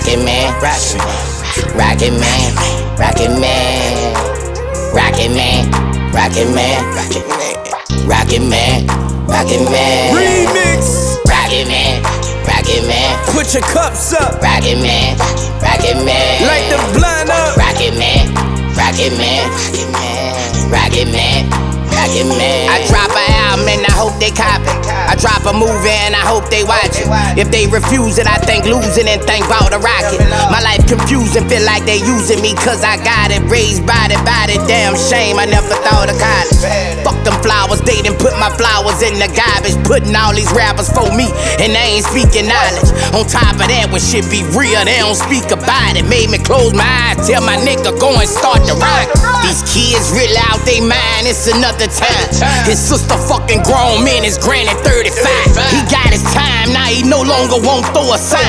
Rocket Man, Rocket Man, Rocket Man, Rocket Man, Rocket Man, Rocket Man, Rocket Man. Remix. Rocket Man, Rocket Man. Put your cups up. Rocket Man, Rocket Man. Light the blunt up. Rocket Man, Rocket Man, Rocket Man, Rocket Man. I drop an album and I hope they copy. I drop a movie and I hope they watch it. If they refuse it, I think losing and think about a rocket. My life confusing, feel like they using me cause I got it. Raised by the damn shame, I never thought of college. Fuck them flowers, they done put my flowers in the garbage. Putting all these rappers for me and they ain't speaking knowledge. On top of that, when shit be real, they don't speak about it. Made me close my eyes, tell my nigga go and start the rock. These kids really out they mind, it's another time. His sister fucking grown men, his granny 35. He got his time, now he no longer won't throw a sign.